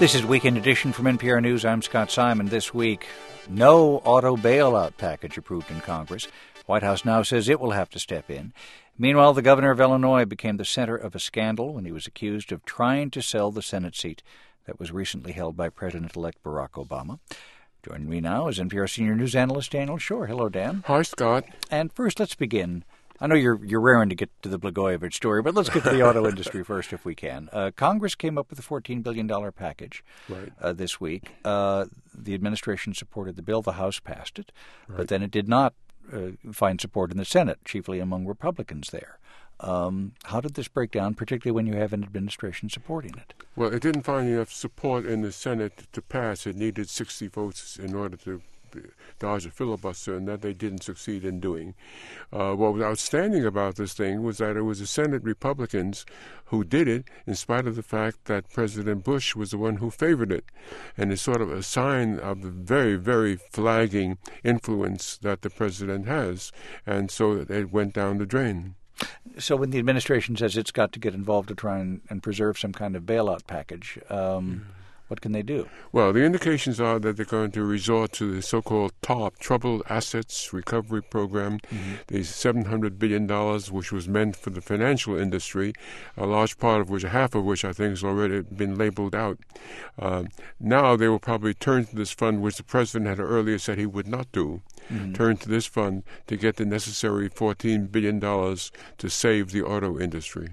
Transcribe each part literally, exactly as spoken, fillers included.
This is Weekend Edition from N P R News. I'm Scott Simon. This week, no auto bailout package approved in Congress. White House now says it will have to step in. Meanwhile, the governor of Illinois became the center of a scandal when he was accused of trying to sell the Senate seat that was recently held by President-elect Barack Obama. Joining me now is N P R senior news analyst Daniel Schorr. Hello, Dan. Hi, Scott. And first, let's begin. I know you're you're raring to get to the Blagojevich story, but let's get to the auto industry first if we can. Uh, Congress came up with a fourteen billion dollars package right. uh, this week. Uh, the administration supported the bill. The House passed it, right. but then it did not uh, find support in the Senate, chiefly among Republicans there. Um, how did this break down, particularly when you have an administration supporting it? Well, it didn't find enough support in the Senate to pass. It needed sixty votes in order to dodge a filibuster, and that they didn't succeed in doing. Uh, what was outstanding about this thing was that it was the Senate Republicans who did it, in spite of the fact that President Bush was the one who favored it. And it's sort of a sign of the very, very flagging influence that the president has. And so it went down the drain. So when the administration says it's got to get involved to try and, and preserve some kind of bailout package, um, yeah. what can they do? Well, the indications are that they're going to resort to the so-called TARP, Troubled Assets Recovery Program, mm-hmm. the seven hundred billion dollars, which was meant for the financial industry, a large part of which, half of which I think has already been labeled out. Uh, now they will probably turn to this fund, which the president had earlier said he would not do. Mm-hmm. Turn to this fund to get the necessary fourteen billion dollars to save the auto industry.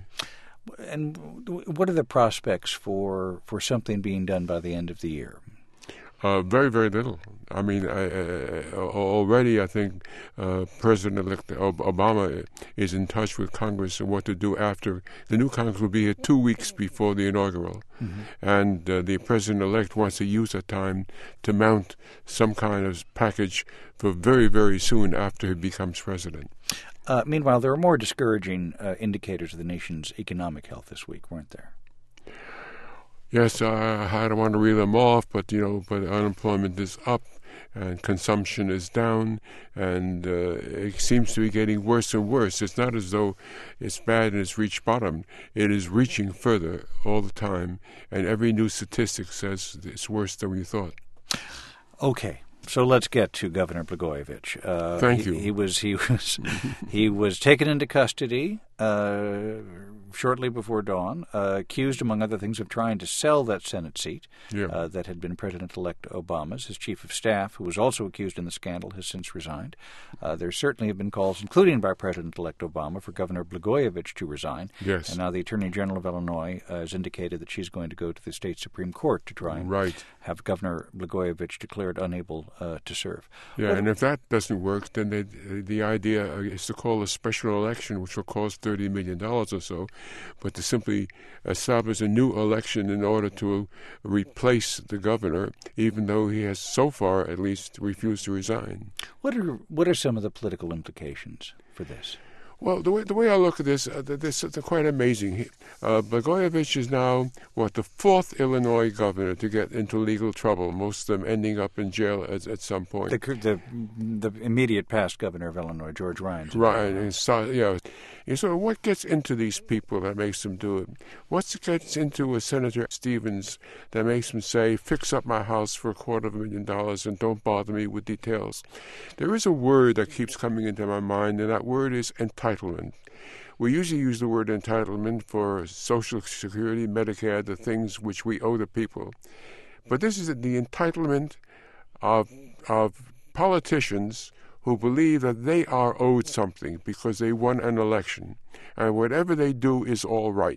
And what are the prospects for, for something being done by the end of the year? Uh, very, very little. I mean, I, uh, already I think uh, President-elect Obama is in touch with Congress on what to do after. The new Congress will be here two weeks before the inaugural. Mm-hmm. And uh, the President-elect wants to use that time to mount some kind of package for very, very soon after he becomes president. Uh, meanwhile, there are more discouraging uh, indicators of the nation's economic health this week, weren't there? Yes, uh, I don't want to reel them off, but you know, but unemployment is up, and consumption is down, and uh, it seems to be getting worse and worse. It's not as though it's bad and it's reached bottom. It is reaching further all the time, and every new statistic says it's worse than we thought. Okay. So let's get to Governor Blagojevich. Uh, Thank he, you. He was he was he was taken into custody uh, shortly before dawn, uh, accused, among other things, of trying to sell that Senate seat yeah. uh, that had been President-elect Obama's. His chief of staff, who was also accused in the scandal, has since resigned. Uh, there certainly have been calls, including by President-elect Obama, for Governor Blagojevich to resign. Yes. And now the Attorney General of Illinois uh, has indicated that she's going to go to the state Supreme Court to try and right. have Governor Blagojevich declared unable uh, to serve. Yeah, well, and if that doesn't work, then they, the idea is to call a special election, which will cost thirty million dollars or so, but to simply establish a new election in order to replace the governor, even though he has so far at least refused to resign. What are what are some of the political implications for this? Well, the way the way I look at this, uh, this is quite amazing. Uh, Blagojevich is now, what, the fourth Illinois governor to get into legal trouble, most of them ending up in jail at, at some point. The, the, the immediate past governor of Illinois, George Ryan. Ryan, and so, yeah. And so what gets into these people that makes them do it? What gets into a Senator Stevens that makes him say, fix up my house for a quarter of a million dollars and don't bother me with details? There is a word that keeps coming into my mind, and that word is entitlement. Entitlement. We usually use the word entitlement for Social Security, Medicare, the things which we owe the people. But this is the entitlement of of politicians who believe that they are owed something because they won an election, and whatever they do is all right.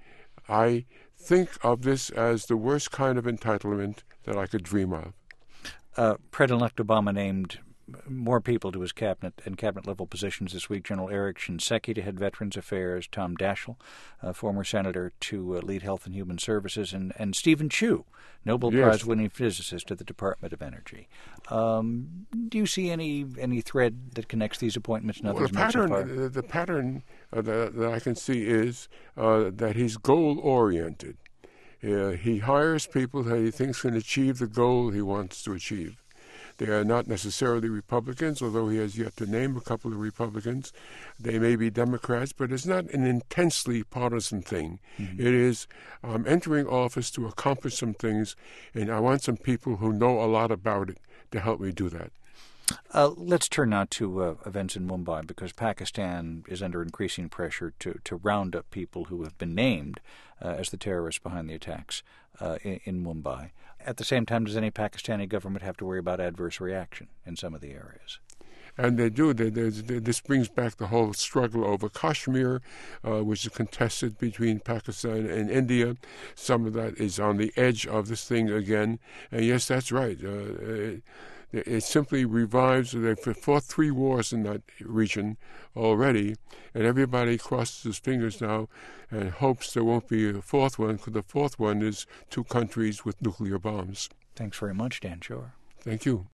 I think of this as the worst kind of entitlement that I could dream of. Uh, President-elect Obama named more people to his cabinet and cabinet-level positions this week. General Eric Shinseki to head Veterans Affairs, Tom Daschle, uh, former senator, to uh, lead Health and Human Services, and, and Stephen Chu, Nobel yes. Prize-winning physicist at the Department of Energy. Um, do you see any any thread that connects these appointments and others? Well, the pattern, the, the pattern uh, that, that I can see is uh, that he's goal-oriented. Uh, he hires people that he thinks can achieve the goal he wants to achieve. They are not necessarily Republicans, although he has yet to name a couple of Republicans. They may be Democrats, but it's not an intensely partisan thing. Mm-hmm. It is um, entering office to accomplish some things, and I want some people who know a lot about it to help me do that. Uh, let's turn now to uh, events in Mumbai, because Pakistan is under increasing pressure to, to round up people who have been named uh, as the terrorists behind the attacks uh, in, in Mumbai. At the same time, does any Pakistani government have to worry about adverse reaction in some of the areas? And they do. They, they, they, this brings back the whole struggle over Kashmir, uh, which is contested between Pakistan and India. Some of that is on the edge of this thing again. And yes, that's right. Uh, it, It simply revives. They've fought three wars in that region already, and everybody crosses his fingers now and hopes there won't be a fourth one, because the fourth one is two countries with nuclear bombs. Thanks very much, Dan Shore. Thank you.